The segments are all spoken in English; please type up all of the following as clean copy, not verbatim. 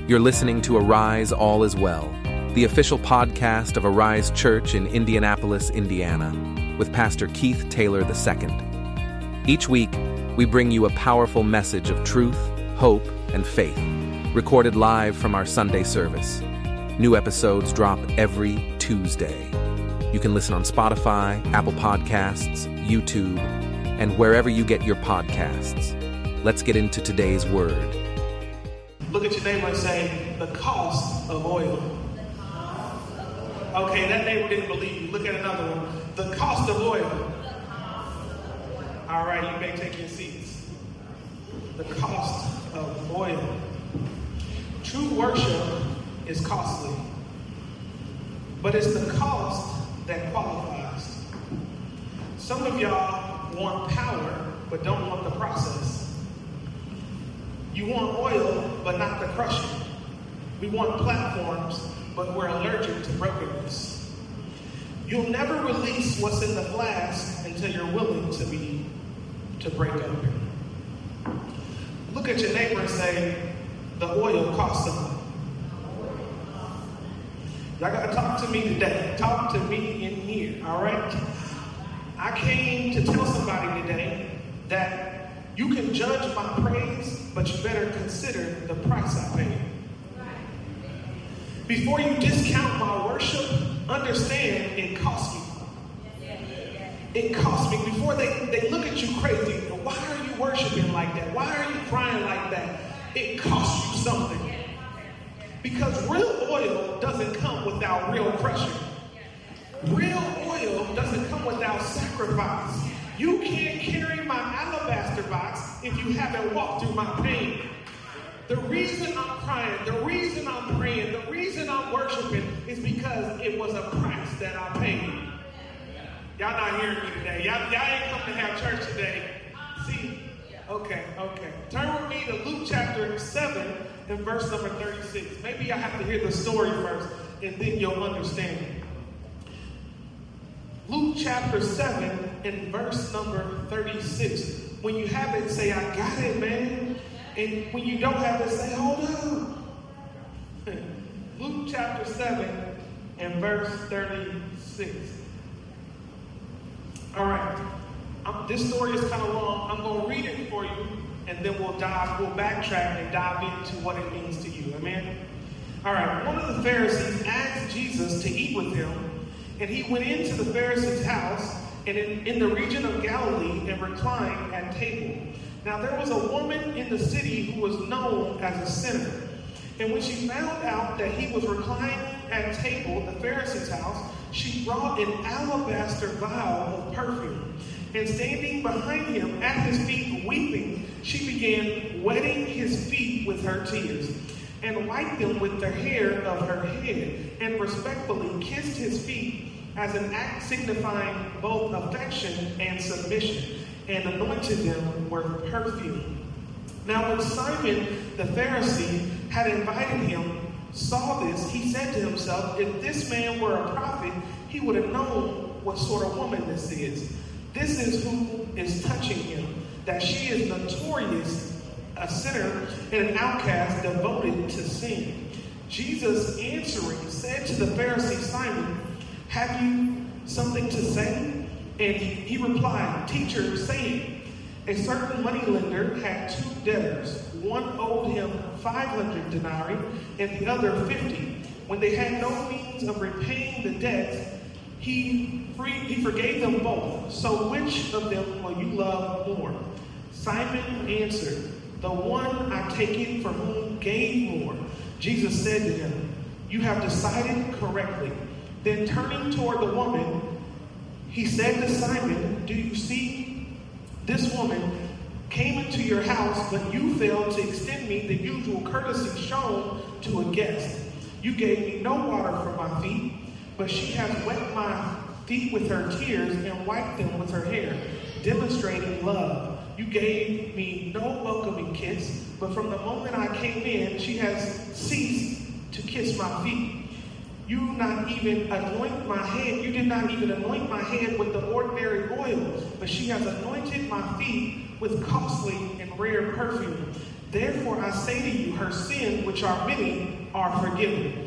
You're listening to Arise All Is Well, the official podcast of Arise Church in Indianapolis, Indiana, with Pastor Keith Taylor II. Each week, we bring you a powerful message of truth, hope, and faith, recorded live from our Sunday service. New episodes drop every Tuesday. You can listen on Spotify, Apple Podcasts, YouTube, and wherever you get your podcasts. Let's get into today's word. Look at your neighbor and say, the cost of oil. Okay, that neighbor didn't believe you. Look at another one. The cost of oil. All right, you may take your seats. The cost of oil. True worship is costly, but it's the cost that qualifies. Some of y'all want power, but don't want the process. You want oil, but not the crushing. We want platforms, but we're allergic to brokenness. You'll never release what's in the flask until you're willing to break open. Look at your neighbor and say, the oil costs something. Y'all got to talk to me today. Talk to me in here, all right? I came to tell somebody today that you can judge my praise, but you better consider the price I paid. Before you discount my worship, understand it cost me. It cost me. Before they look at you crazy, why are you worshiping like that? Why are you crying like that? It cost you something. Because real oil doesn't come without real crushing. Real oil doesn't come without sacrifice. You can't carry my alabaster box if you haven't walked through my pain. The reason I'm crying, the reason I'm praying, the reason I'm worshiping is because it was a price that I paid. Y'all not hearing me today. Y'all ain't come to have church today. See? Okay. Turn with me to Luke chapter 7 and verse number 36. Maybe I have to hear the story first and then you'll understand it. Luke chapter 7 and verse number 36. When you have it, say, I got it, man. And when you don't have it, say, hold up. Luke chapter 7 and verse 36. All right. This story is kind of long. I'm going to read it for you, and then we'll backtrack and dive into what it means to you. Amen? All right. One of the Pharisees asked Jesus to eat with him. And he went into the Pharisee's house and in the region of Galilee and reclined at table. Now there was a woman in the city who was known as a sinner. And when she found out that he was reclining at table at the Pharisee's house, she brought an alabaster vial of perfume. And standing behind him at his feet weeping, she began wetting his feet with her tears, and wiped them with the hair of her head, and respectfully kissed his feet as an act signifying both affection and submission, and anointed them with perfume. Now when Simon the Pharisee had invited him, saw this, he said to himself, if this man were a prophet, he would have known what sort of woman this is. This is who is touching him, that she is notorious, a sinner and an outcast devoted to sin. Jesus answering said to the Pharisee Simon, have you something to say? And he replied, Teacher, saying, a certain moneylender had two debtors. One owed him 500 denarii and the other 50. When they had no means of repaying the debts, he forgave them both. So which of them will you love more? Simon answered, the one, I take it, for whom gave more. Jesus said to him, you have decided correctly. Then turning toward the woman, he said to Simon, do you see? This woman came into your house, but you failed to extend me the usual courtesy shown to a guest. You gave me no water for my feet, but she has wet my feet with her tears and wiped them with her hair, demonstrating love. You gave me no welcoming kiss, but from the moment I came in, she has ceased to kiss my feet. You did not even anoint my head with the ordinary oil, but she has anointed my feet with costly and rare perfume. Therefore I say to you, her sins, which are many, are forgiven.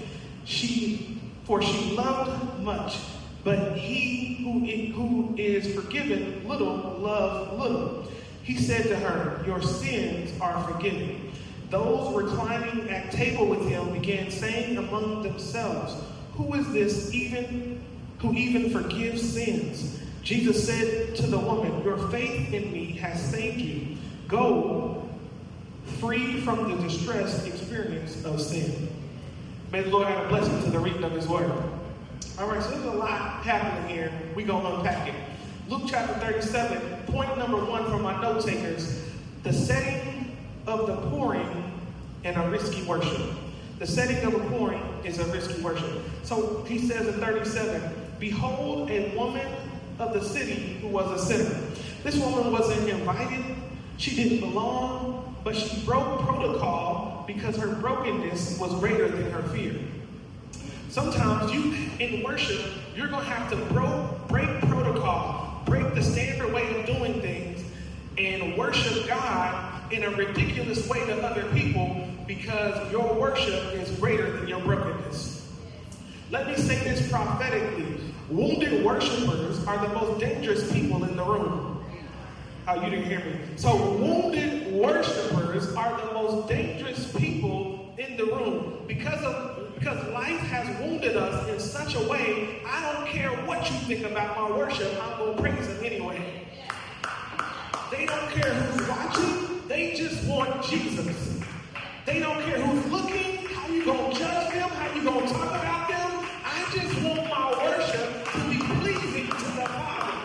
For she loved much, but he who is forgiven little loves little. He said to her, your sins are forgiven. Those reclining at table with him began saying among themselves, who is this who even forgives sins? Jesus said to the woman, your faith in me has saved you. Go free from the distressed experience of sin. May the Lord add a blessing to the reading of his word. All right, so there's a lot happening here. We're going to unpack it. Luke chapter 37, point number 1 for my note takers, the setting of the pouring and a risky worship. The setting of a pouring is a risky worship. So he says in 37, behold, a woman of the city who was a sinner. This woman wasn't invited. She didn't belong, but she broke protocol because her brokenness was greater than her fear. Sometimes in worship, you're going to have to break protocol, break the standard way of doing things, and worship God in a ridiculous way to other people because your worship is greater than your brokenness. Let me say this prophetically. Wounded worshipers are the most dangerous people in the room. Oh, you didn't hear me. So wounded worshipers are the most dangerous people in the room because life has wounded us in such a way, I don't care what you think about my worship, I'm going to praise him anyway. They don't care who's watching, they just want Jesus. They don't care who's looking, how you going to judge them, how you going to talk about them. I just want my worship to be pleasing to the Father.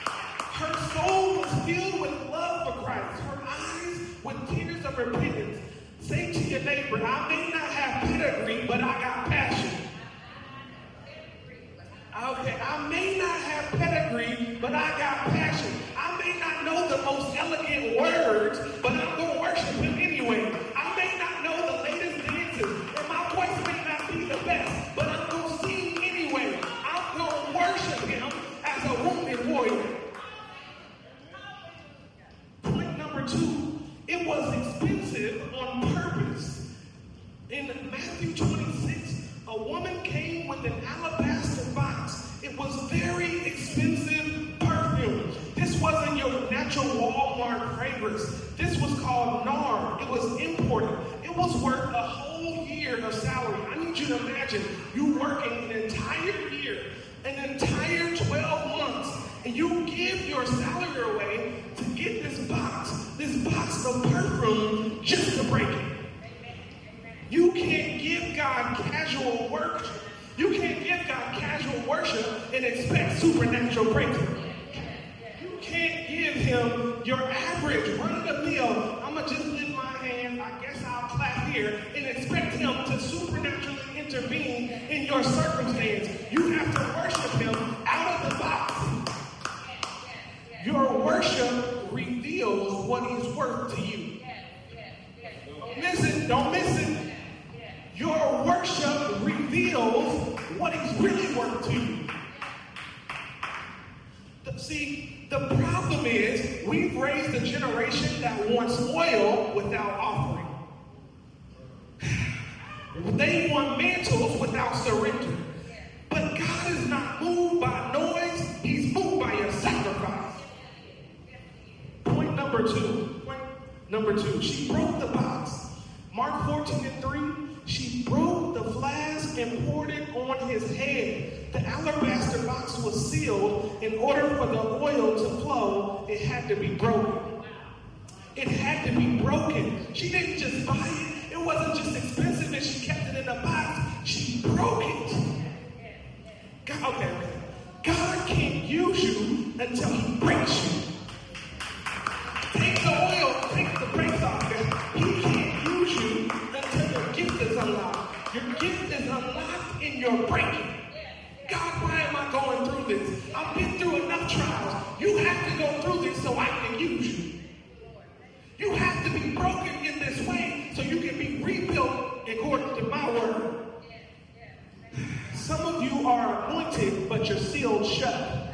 Her soul was filled with love for Christ, her eyes with tears of repentance. Say to your neighbor, I may not have pedigree, but I got passion. Okay, I may not have pedigree, but I got passion. I may not know the most elegant words, but I'm going to worship him anyway. I may not know the latest dances, and my voice may not be the best, but I'm going to sing anyway. I'm going to worship him as a wounded warrior. Point number 2, it was expensive on purpose. In Matthew 26, a woman came with an alabaster box. It was very expensive perfume. This wasn't your natural Walmart fragrance. This was called nard. It was imported. It was worth a whole year of salary. I need you to imagine you working an entire year, an entire 12 months, and you give your salary away to get this box of perfume just to break it. You can't give God casual worship. You can't give God casual worship and expect supernatural breakthrough. You can't give him your average run-of-the-mill, I'm going to just lift my hand, I guess I'll clap here, and expect him to supernaturally intervene in your circumstance. You have to worship him out of the box. Your worship reveals what he's worth to you. Don't miss it. Your worship reveals what he's really worth to you. See, the problem is we've raised a generation that wants oil without offering. They want mantles without surrender. But God is not moved by noise. He's moved by your sacrifice. Point number two, she broke the box. Mark 14:3, she broke the flask and poured it on his head. The alabaster box was sealed. In order for the oil to flow, it had to be broken. It had to be broken. She didn't just buy it. It wasn't just expensive and she kept it in a box. She broke it. God can't use you until he breaks you. Take the oil, take the brakes off there. He can't use you until your gift is unlocked. Your gift is unlocked in your breaking. God, why am I going through this? I've been through enough trials. You have to go through this so I can use you. You have to be broken in this way so you can be rebuilt according to my word. Some of you are anointed, but you're sealed shut.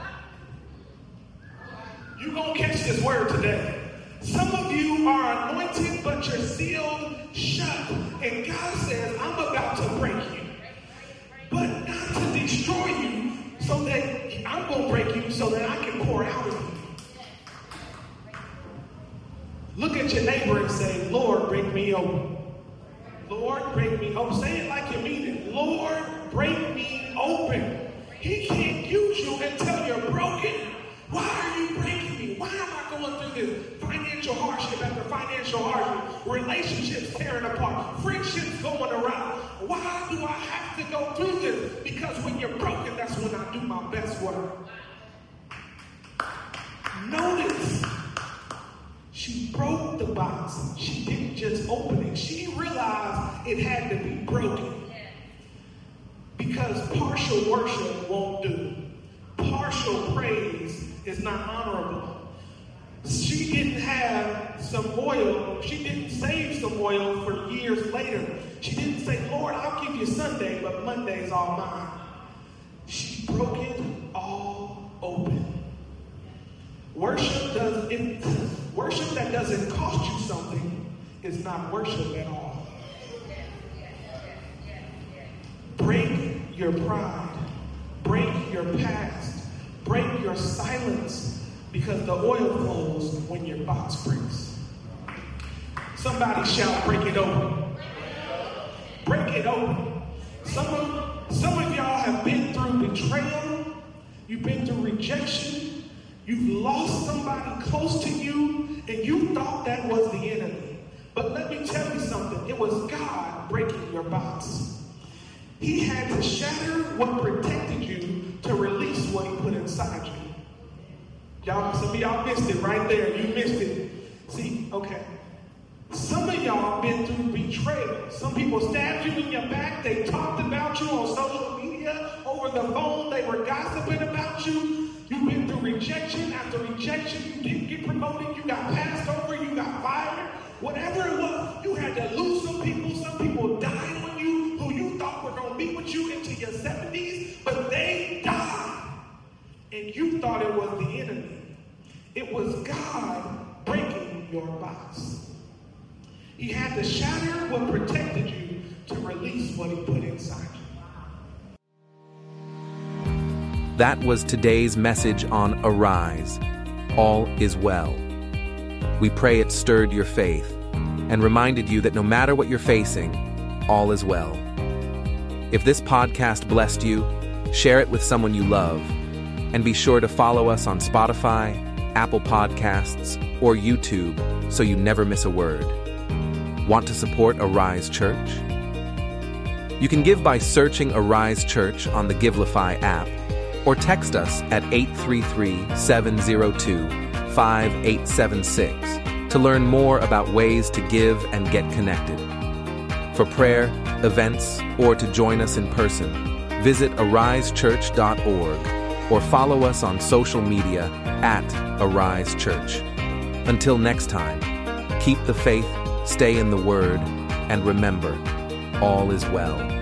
You're going to catch this word today. Some of you are anointed, but you're sealed shut. And God says, I'm about to break you, but not to destroy you, so that I'm going to break you so that I can pour out of you. Look at your neighbor and say, Lord, break me open. Lord, break me open. Say it like you mean it. Lord, break me open. He can't use you until you're broken. Why are you breaking me? Why am I going through this financial hardship after financial hardship? Relationships tearing apart. Friendships going around. Why do I have to go through this? Because when you're broken, that's when I do my best work. Notice, she broke the box. She didn't just open it. She realized it had to be broken. Because partial worship won't do. Partial praise is not honorable. She didn't have some oil. She didn't save some oil for years later. She didn't say, Lord, I'll give you Sunday, but Monday's all mine. She broke it all open. Worship that doesn't cost you something is not worship at all. Break your pride. Break your past. Break your silence, because the oil flows when your box breaks. Somebody shout, break it open. Break it open. Some of y'all have been through betrayal. You've been through rejection. You've lost somebody close to you, and you thought that was the enemy. But let me tell you something. It was God breaking your box. He had to shatter what protected you to release what he put inside you. Y'all, some of y'all missed it right there. You missed it. See, okay. Some of y'all been through betrayal. Some people stabbed you in your back. They talked about you on social media, over the phone. They were gossiping about you. You've been through rejection after rejection. You didn't get promoted. You got passed over. You got fired. Whatever it was, you had to lose some people. Some people died on you who you thought were going to be with you into your 70s, but they died. And you thought it was the enemy. It was God breaking your box. He had to shatter what protected you to release what he put inside you. That was today's message on Arise. All is well. We pray it stirred your faith and reminded you that no matter what you're facing, all is well. If this podcast blessed you, share it with someone you love, and be sure to follow us on Spotify, Apple Podcasts, or YouTube so you never miss a word. Want to support Arise Church? You can give by searching Arise Church on the Givelify app, or text us at 833-702-5876 to learn more about ways to give and get connected. For prayer, events, or to join us in person, visit arisechurch.org or follow us on social media at Arise Church. Until next time, keep the faith, stay in the Word, and remember, all is well.